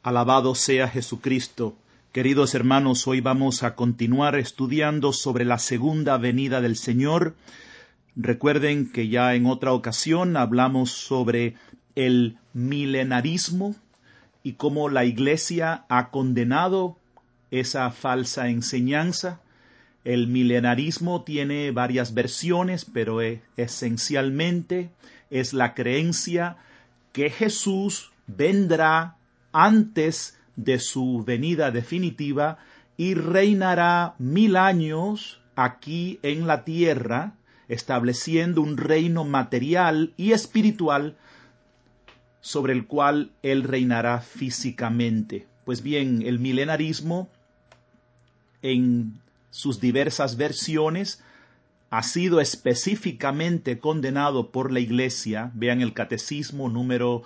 Alabado sea Jesucristo. Queridos hermanos, hoy vamos a continuar estudiando sobre la segunda venida del Señor. Recuerden que ya en otra ocasión hablamos sobre el milenarismo y cómo la Iglesia ha condenado esa falsa enseñanza. El milenarismo tiene varias versiones, pero esencialmente es la creencia que Jesús vendrá antes de su venida definitiva y reinará 1000 años aquí en la tierra, estableciendo un reino material y espiritual sobre el cual él reinará físicamente. Pues bien, el milenarismo en sus diversas versiones ha sido específicamente condenado por la Iglesia. Vean el Catecismo número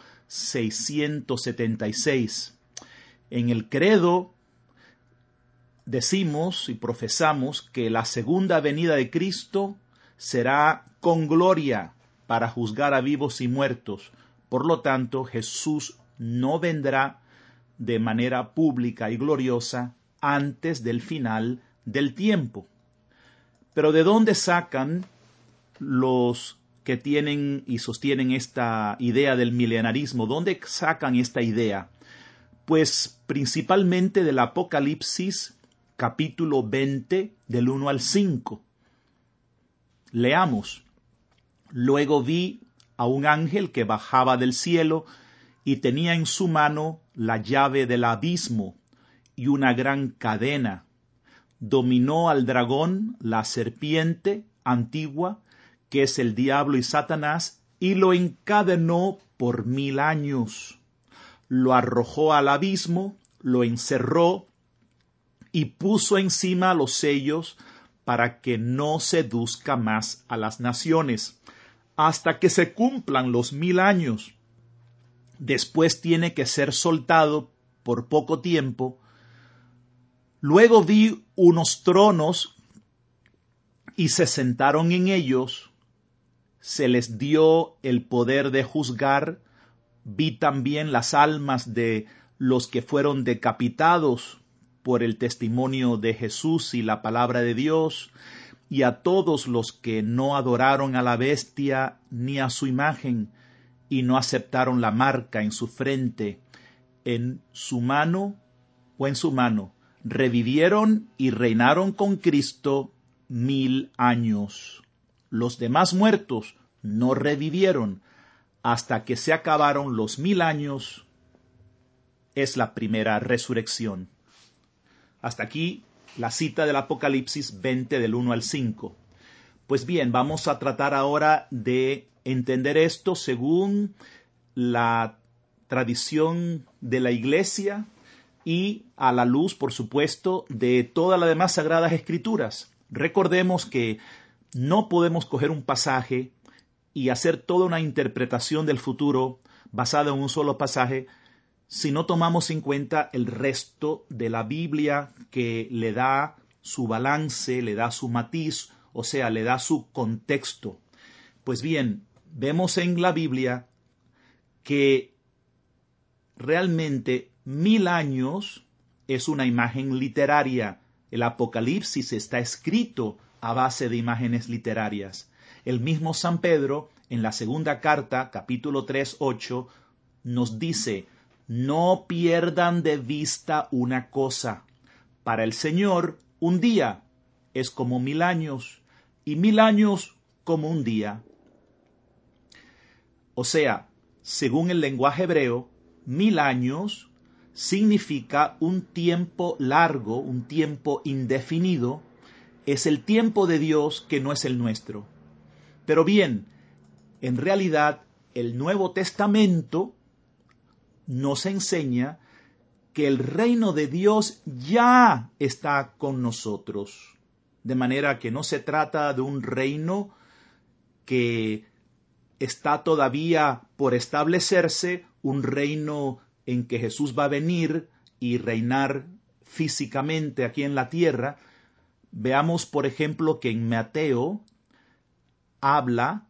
676. En el credo decimos y profesamos que la segunda venida de Cristo será con gloria para juzgar a vivos y muertos. Por lo tanto, Jesús no vendrá de manera pública y gloriosa antes del final del tiempo. Pero ¿de dónde sacan los que tienen y sostienen esta idea del milenarismo? ¿Dónde sacan esta idea? Pues principalmente del Apocalipsis, capítulo 20, del 1 al 5. Leamos. Luego vi a un ángel que bajaba del cielo y tenía en su mano la llave del abismo y una gran cadena. Dominó al dragón, la serpiente antigua, que es el diablo y Satanás, y lo encadenó por 1000 años. Lo arrojó al abismo, lo encerró y puso encima los sellos para que no seduzca más a las naciones, hasta que se cumplan los 1000 años. Después tiene que ser soltado por poco tiempo. Luego vi unos tronos y se sentaron en ellos. Se les dio el poder de juzgar. Vi también las almas de los que fueron decapitados por el testimonio de Jesús y la palabra de Dios, y a todos los que no adoraron a la bestia ni a su imagen, y no aceptaron la marca en su frente, en su mano o en su mano. Revivieron y reinaron con Cristo 1000 años. Los demás muertos no revivieron hasta que se acabaron los 1000 años. Es la primera resurrección. Hasta aquí la cita del Apocalipsis 20 del 1 al 5. Pues bien, vamos a tratar ahora de entender esto según la tradición de la Iglesia y a la luz, por supuesto, de todas las demás sagradas escrituras. Recordemos que no podemos coger un pasaje y hacer toda una interpretación del futuro basada en un solo pasaje si no tomamos en cuenta el resto de la Biblia, que le da su balance, le da su matiz, o sea, le da su contexto. Pues bien, vemos en la Biblia que realmente 1000 años es una imagen literaria. El Apocalipsis está escrito a base de imágenes literarias. El mismo San Pedro, en la segunda carta, capítulo 3, 8, nos dice: no pierdan de vista una cosa. Para el Señor, un día es como 1000 años, y 1000 años como un día. O sea, según el lenguaje hebreo, 1000 años significa un tiempo largo, un tiempo indefinido. Es el tiempo de Dios que no es el nuestro. Pero bien, en realidad, el Nuevo Testamento nos enseña que el reino de Dios ya está con nosotros. De manera que no se trata de un reino que está todavía por establecerse, un reino en que Jesús va a venir y reinar físicamente aquí en la tierra. Veamos, por ejemplo, que en Mateo habla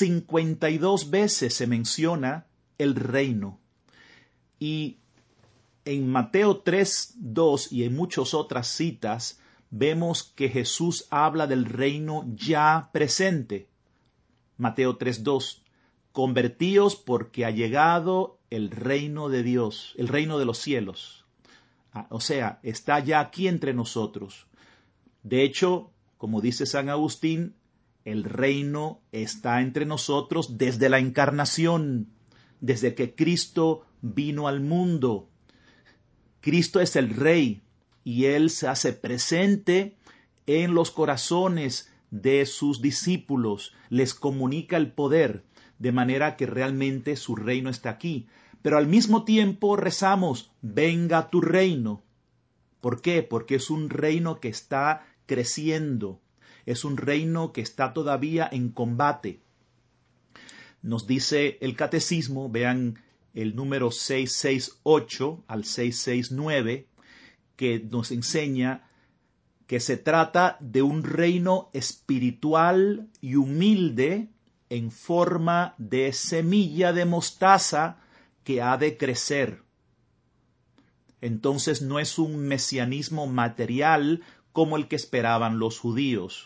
52 veces, se menciona el reino. Y En Mateo 3:2 y en muchas otras citas vemos que Jesús habla del reino ya presente. Mateo 3:2, convertíos porque ha llegado el reino de Dios, el reino de los cielos. O sea, está ya aquí entre nosotros. De hecho, como dice San Agustín, el reino está entre nosotros desde la encarnación, desde que Cristo vino al mundo. Cristo es el Rey y Él se hace presente en los corazones de sus discípulos, les comunica el poder, de manera que realmente su reino está aquí. Pero al mismo tiempo rezamos, venga tu reino. ¿Por qué? Porque es un reino que está creciendo, es un reino que está todavía en combate. Nos dice el catecismo, vean el número 668 al 669, que nos enseña que se trata de un reino espiritual y humilde en forma de semilla de mostaza que ha de crecer. Entonces no es un mesianismo material como el que esperaban los judíos.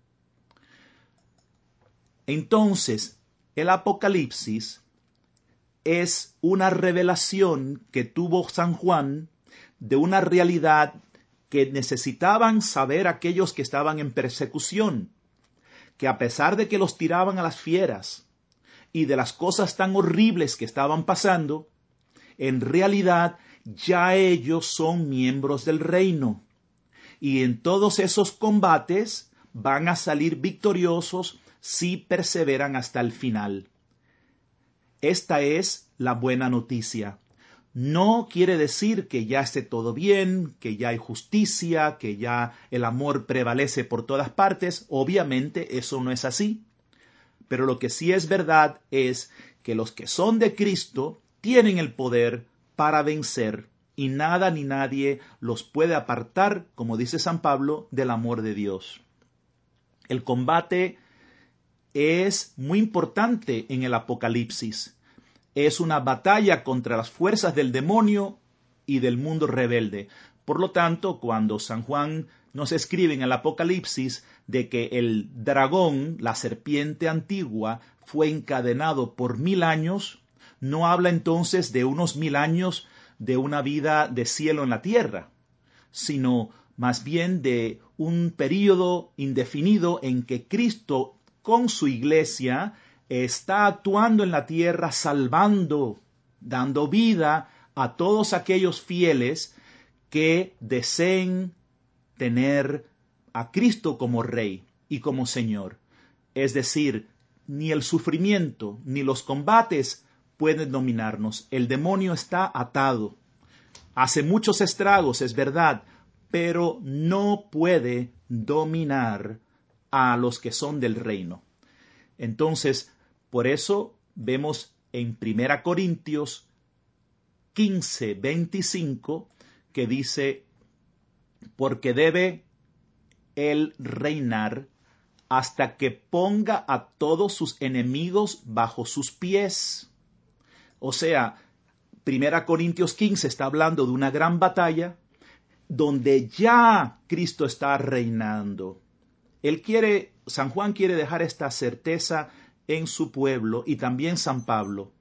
Entonces, el Apocalipsis es una revelación que tuvo San Juan de una realidad que necesitaban saber aquellos que estaban en persecución, que a pesar de que los tiraban a las fieras y de las cosas tan horribles que estaban pasando, en realidad ya ellos son miembros del reino. Y en todos esos combates van a salir victoriosos si perseveran hasta el final. Esta es la buena noticia. No quiere decir que ya esté todo bien, que ya hay justicia, que ya el amor prevalece por todas partes. Obviamente eso no es así. Pero lo que sí es verdad es que los que son de Cristo tienen el poder para vencer y nada ni nadie los puede apartar, como dice San Pablo, del amor de Dios. El combate es muy importante en el Apocalipsis. Es una batalla contra las fuerzas del demonio y del mundo rebelde. Por lo tanto, cuando San Juan nos escribe en el Apocalipsis de que el dragón, la serpiente antigua, fue encadenado por 1000 años, no habla entonces de unos 1000 años de una vida de cielo en la tierra, sino más bien de un período indefinido en que Cristo con su iglesia está actuando en la tierra, salvando, dando vida a todos aquellos fieles que deseen tener a Cristo como Rey y como Señor. Es decir, ni el sufrimiento ni los combates pueden dominarnos. El demonio está atado. Hace muchos estragos, es verdad, pero no puede dominar a los que son del reino. Entonces, por eso vemos en 1 Corintios 15:25 que dice, porque debe él reinar hasta que ponga a todos sus enemigos bajo sus pies. O sea, 1 Corintios 15 está hablando de una gran batalla donde ya Cristo está reinando. San Juan quiere dejar esta certeza en su pueblo y también San Pablo.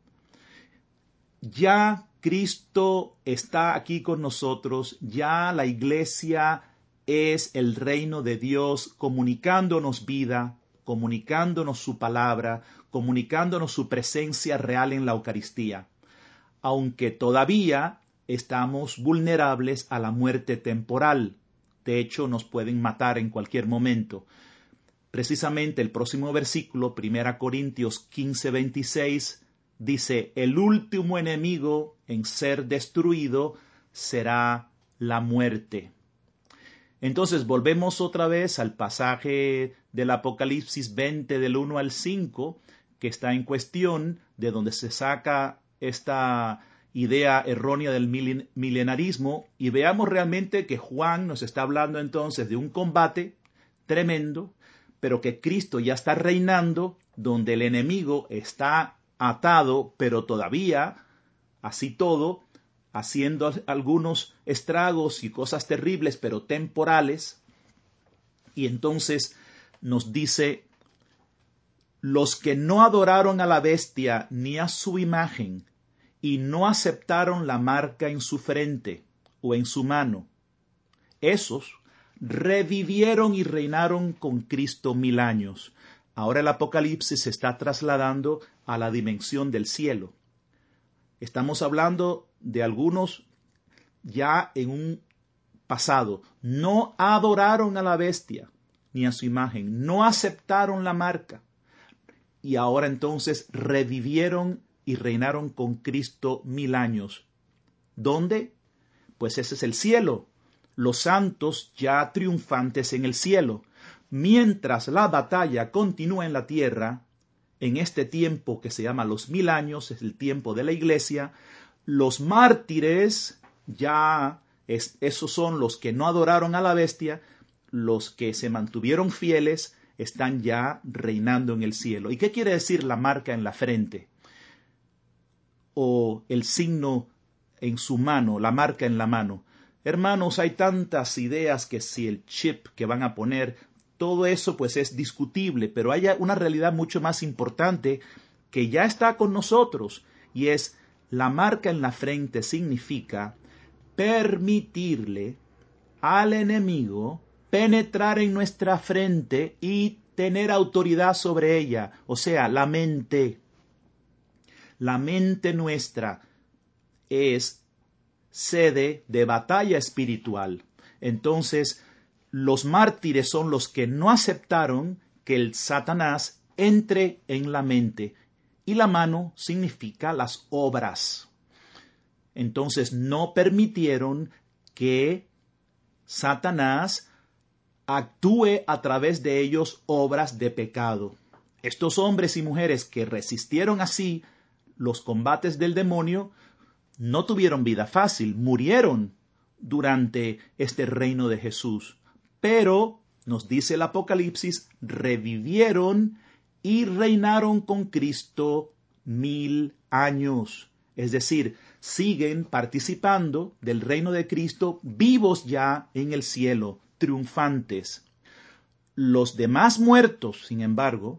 Ya Cristo está aquí con nosotros, ya la iglesia es el reino de Dios comunicándonos vida, comunicándonos su palabra, comunicándonos su presencia real en la Eucaristía, aunque todavía estamos vulnerables a la muerte temporal. De hecho, nos pueden matar en cualquier momento. Precisamente el próximo versículo, 1 Corintios 15:26, dice, el último enemigo en ser destruido será la muerte. Entonces volvemos otra vez al pasaje del Apocalipsis 20 del 1 al 5, que está en cuestión, de donde se saca esta idea errónea del milenarismo, y veamos realmente que Juan nos está hablando entonces de un combate tremendo, pero que Cristo ya está reinando, donde el enemigo está atado, pero todavía, así todo, haciendo algunos estragos y cosas terribles, pero temporales. Y entonces nos dice, los que no adoraron a la bestia ni a su imagen, y no aceptaron la marca en su frente o en su mano, esos revivieron y reinaron con Cristo 1000 años. Ahora el Apocalipsis se está trasladando a la dimensión del cielo. Estamos hablando de algunos ya en un pasado. No adoraron a la bestia ni a su imagen, no aceptaron la marca. Y ahora entonces revivieron y reinaron con Cristo 1000 años. ¿Dónde? Pues ese es el cielo. Los santos ya triunfantes en el cielo. Mientras la batalla continúa en la tierra, en este tiempo que se llama los 1000 años, es el tiempo de la iglesia, los mártires esos son los que no adoraron a la bestia, los que se mantuvieron fieles, están ya reinando en el cielo. ¿Y qué quiere decir la marca en la frente? O el signo en su mano, la marca en la mano. Hermanos, hay tantas ideas que si el chip que van a poner, todo eso pues es discutible, pero hay una realidad mucho más importante que ya está con nosotros, y es la marca en la frente significa permitirle al enemigo penetrar en nuestra frente y tener autoridad sobre ella, o sea, la mente. La mente nuestra es sede de batalla espiritual. Entonces, los mártires son los que no aceptaron que el Satanás entre en la mente. Y la mano significa las obras. Entonces, no permitieron que Satanás actúe a través de ellos obras de pecado. Estos hombres y mujeres que resistieron así los combates del demonio no tuvieron vida fácil, murieron durante este reino de Jesús. Pero, nos dice el Apocalipsis, revivieron y reinaron con Cristo 1000 años. Es decir, siguen participando del reino de Cristo, vivos ya en el cielo, triunfantes. Los demás muertos, sin embargo,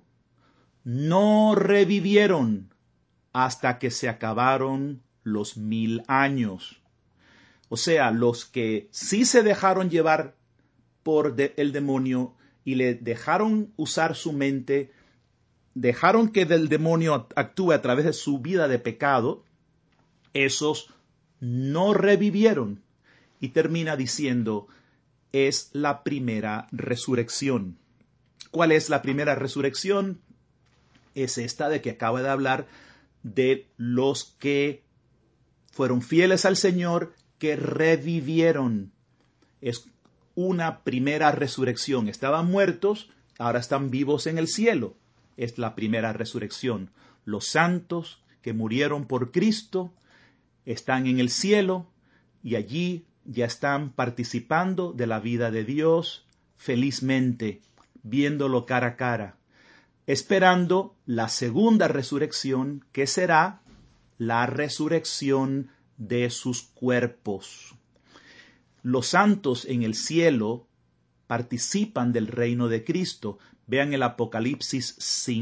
no revivieron hasta que se acabaron los 1000 años. O sea, los que sí se dejaron llevar por el demonio y le dejaron usar su mente, dejaron que el demonio actúe a través de su vida de pecado, esos no revivieron. Y termina diciendo, es la primera resurrección. ¿Cuál es la primera resurrección? Es esta de que acaba de hablar, de los que fueron fieles al Señor, que revivieron. Es una primera resurrección. Estaban muertos, ahora están vivos en el cielo. Es la primera resurrección. Los santos que murieron por Cristo están en el cielo y allí ya están participando de la vida de Dios felizmente, viéndolo cara a cara, esperando la segunda resurrección, que será la resurrección de sus cuerpos. Los santos en el cielo participan del reino de Cristo. Vean el Apocalipsis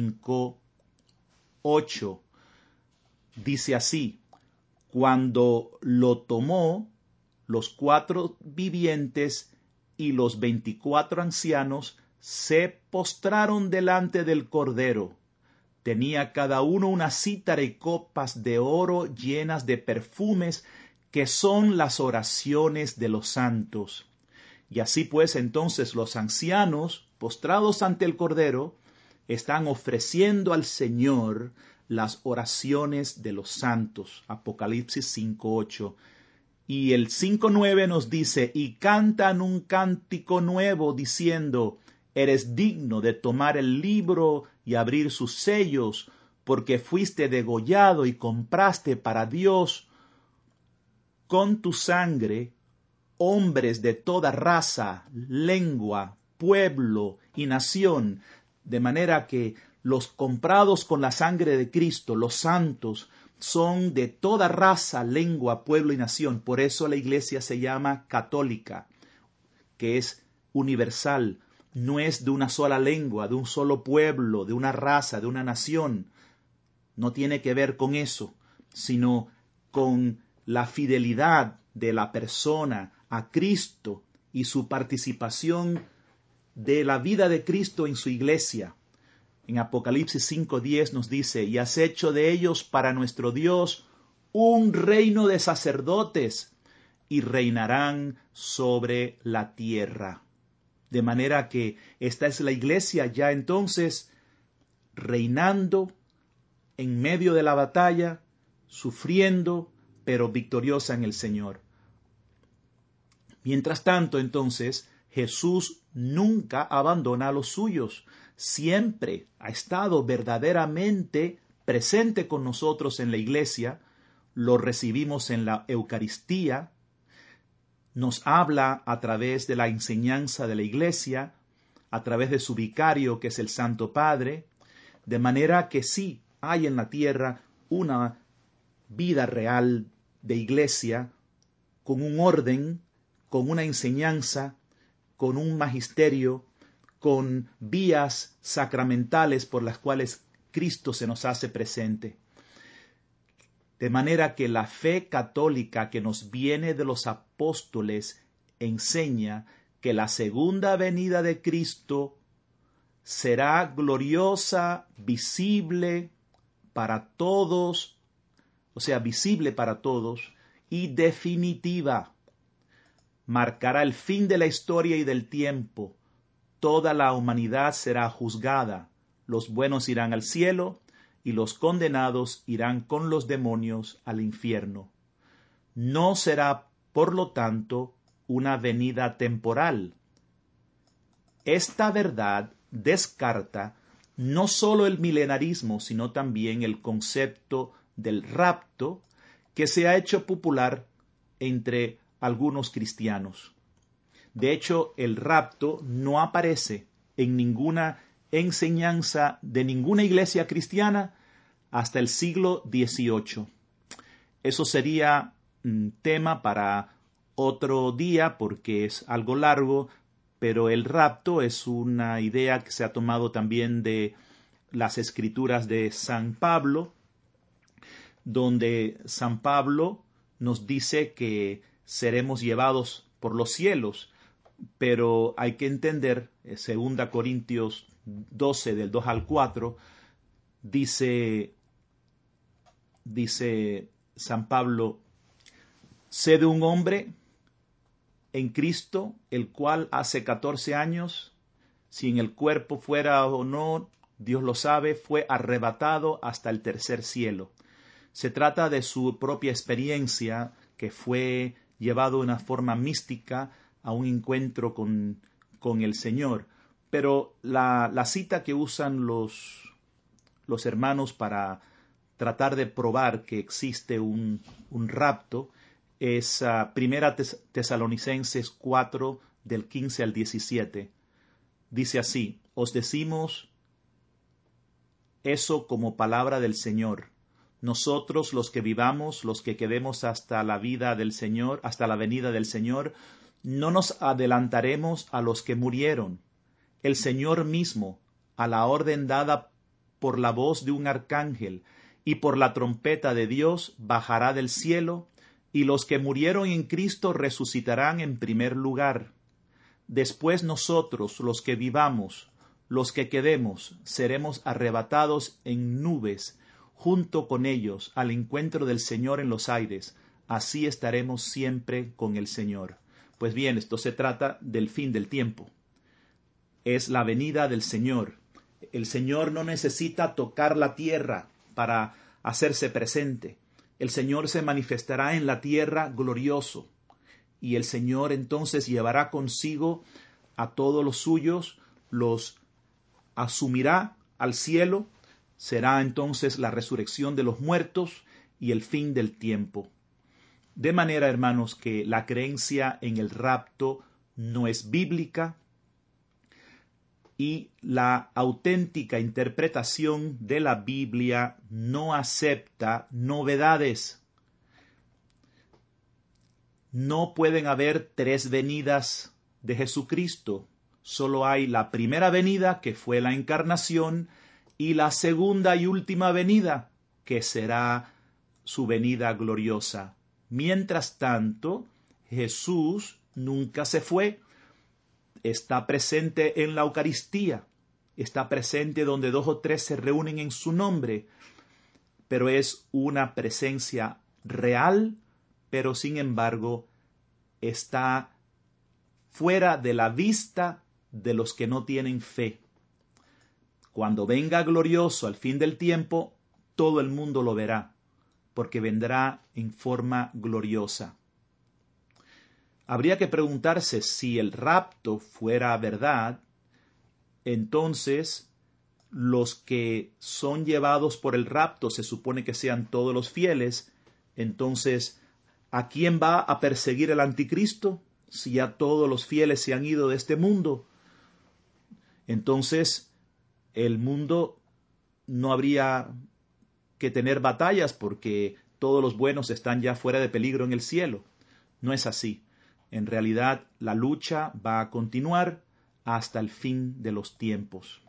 5:8. Dice así: cuando lo tomó, los 4 vivientes y los 24 ancianos se postraron delante del Cordero. Tenía cada uno una cítara y copas de oro llenas de perfumes, que son las oraciones de los santos. Y así pues, entonces los ancianos, postrados ante el Cordero, están ofreciendo al Señor las oraciones de los santos. Apocalipsis 5:8. Y el 5:9 nos dice, y cantan un cántico nuevo diciendo, eres digno de tomar el libro y abrir sus sellos, porque fuiste degollado y compraste para Dios con tu sangre hombres de toda raza, lengua, pueblo y nación, de manera que los comprados con la sangre de Cristo, los santos, son de toda raza, lengua, pueblo y nación. Por eso la iglesia se llama católica, que es universal. No es de una sola lengua, de un solo pueblo, de una raza, de una nación. No tiene que ver con eso, sino con la fidelidad de la persona a Cristo y su participación de la vida de Cristo en su iglesia. En Apocalipsis 5:10 nos dice, y has hecho de ellos para nuestro Dios un reino de sacerdotes y reinarán sobre la tierra. De manera que esta es la iglesia ya entonces reinando en medio de la batalla, sufriendo, pero victoriosa en el Señor. Mientras tanto, entonces, Jesús nunca abandona a los suyos. Siempre ha estado verdaderamente presente con nosotros en la iglesia. Lo recibimos en la Eucaristía. Nos habla a través de la enseñanza de la iglesia, a través de su vicario, que es el Santo Padre. De manera que sí hay en la tierra una vida real de iglesia con un orden, con una enseñanza, con un magisterio, con vías sacramentales por las cuales Cristo se nos hace presente. De manera que la fe católica que nos viene de los apóstoles enseña que la segunda venida de Cristo será gloriosa, visible para todos, o sea, visible para todos y definitiva. Marcará el fin de la historia y del tiempo. Toda la humanidad será juzgada. Los buenos irán al cielo y los condenados irán con los demonios al infierno. No será, por lo tanto, una venida temporal. Esta verdad descarta no solo el milenarismo, sino también el concepto del rapto que se ha hecho popular entre algunos cristianos. De hecho, el rapto no aparece en ninguna enseñanza de ninguna iglesia cristiana hasta el siglo XVIII. Eso sería un tema para otro día porque es algo largo, pero el rapto es una idea que se ha tomado también de las escrituras de San Pablo, donde San Pablo nos dice que seremos llevados por los cielos, pero hay que entender, 2 Corintios 12, del 2 al 4, dice San Pablo, sé de un hombre en Cristo, el cual hace 14 años, si en el cuerpo fuera o no, Dios lo sabe, fue arrebatado hasta el tercer cielo. Se trata de su propia experiencia, que fue llevado de una forma mística a un encuentro con el Señor. Pero la cita que usan los hermanos para tratar de probar que existe un rapto es Primera Tesalonicenses 4, del 15 al 17. Dice así, os decimos eso como palabra del Señor. Nosotros, los que vivamos, los que quedemos hasta la vida del Señor, hasta la venida del Señor, no nos adelantaremos a los que murieron. El Señor mismo, a la orden dada por la voz de un arcángel y por la trompeta de Dios, bajará del cielo, y los que murieron en Cristo resucitarán en primer lugar. Después nosotros, los que vivamos, los que quedemos, seremos arrebatados en nubes, junto con ellos, al encuentro del Señor en los aires. Así estaremos siempre con el Señor. Pues bien, esto se trata del fin del tiempo. Es la venida del Señor. El Señor no necesita tocar la tierra para hacerse presente. El Señor se manifestará en la tierra glorioso. Y el Señor entonces llevará consigo a todos los suyos, los asumirá al cielo. Será entonces la resurrección de los muertos y el fin del tiempo. De manera, hermanos, que la creencia en el rapto no es bíblica y la auténtica interpretación de la Biblia no acepta novedades. No pueden haber tres venidas de Jesucristo. Solo hay la primera venida, que fue la encarnación, y la segunda y última venida, que será su venida gloriosa. Mientras tanto, Jesús nunca se fue. Está presente en la Eucaristía, está presente donde 2 o 3 se reúnen en su nombre, pero es una presencia real, pero sin embargo está fuera de la vista de los que no tienen fe. Cuando venga glorioso al fin del tiempo, todo el mundo lo verá, porque vendrá en forma gloriosa. Habría que preguntarse si el rapto fuera verdad, entonces los que son llevados por el rapto se supone que sean todos los fieles. Entonces, ¿a quién va a perseguir el anticristo si ya todos los fieles se han ido de este mundo? Entonces, el mundo no habría que tener batallas porque todos los buenos están ya fuera de peligro en el cielo. No es así. En realidad, la lucha va a continuar hasta el fin de los tiempos.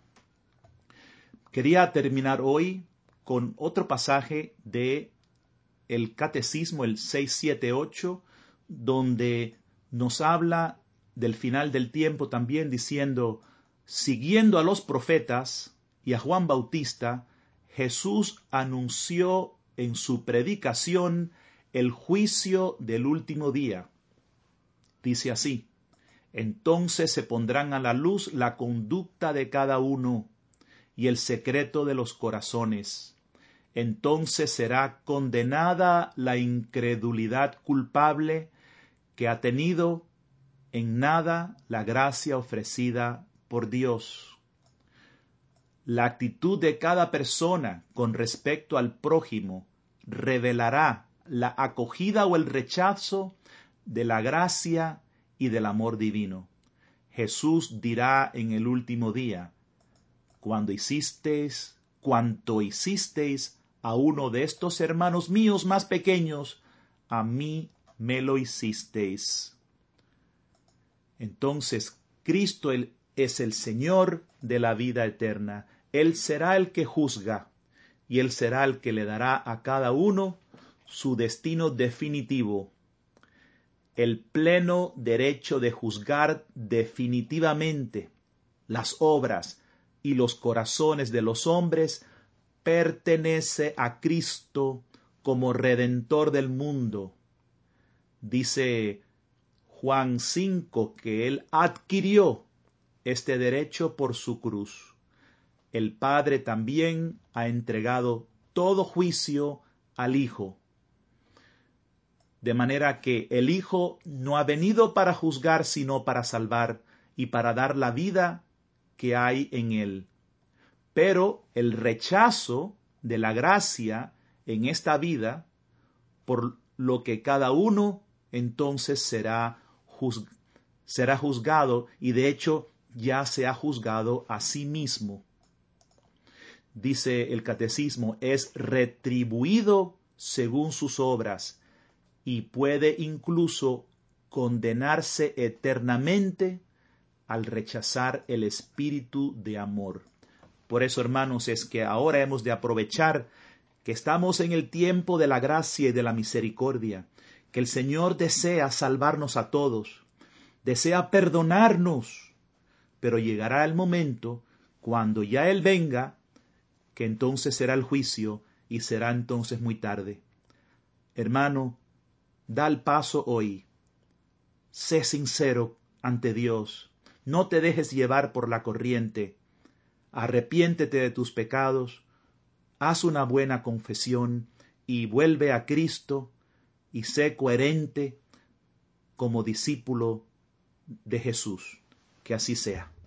Quería terminar hoy con otro pasaje de el Catecismo, el 678, donde nos habla del final del tiempo también diciendo: siguiendo a los profetas y a Juan Bautista, Jesús anunció en su predicación el juicio del último día. Dice así: entonces se pondrán a la luz la conducta de cada uno y el secreto de los corazones. Entonces será condenada la incredulidad culpable que ha tenido en nada la gracia ofrecida por Dios. La actitud de cada persona con respecto al prójimo revelará la acogida o el rechazo de la gracia y del amor divino. Jesús dirá en el último día: cuanto hicisteis a uno de estos hermanos míos más pequeños, a mí me lo hicisteis. Entonces, Cristo es el Señor de la vida eterna. Él será el que juzga, y Él será el que le dará a cada uno su destino definitivo, el pleno derecho de juzgar definitivamente las obras y los corazones de los hombres. Pertenece a Cristo como Redentor del mundo. Dice Juan 5 que Él adquirió este derecho por su cruz. El Padre también ha entregado todo juicio al Hijo, de manera que el Hijo no ha venido para juzgar, sino para salvar y para dar la vida que hay en Él. Pero el rechazo de la gracia en esta vida, por lo que cada uno entonces será juzgado, y de hecho ya se ha juzgado a sí mismo. Dice el Catecismo, es retribuido según sus obras y puede incluso condenarse eternamente al rechazar el espíritu de amor. Por eso, hermanos, es que ahora hemos de aprovechar que estamos en el tiempo de la gracia y de la misericordia, que el Señor desea salvarnos a todos, desea perdonarnos, pero llegará el momento cuando ya Él venga, que entonces será el juicio y será entonces muy tarde. Hermano, da el paso hoy. Sé sincero ante Dios. No te dejes llevar por la corriente. Arrepiéntete de tus pecados, haz una buena confesión y vuelve a Cristo y sé coherente como discípulo de Jesús. Que así sea.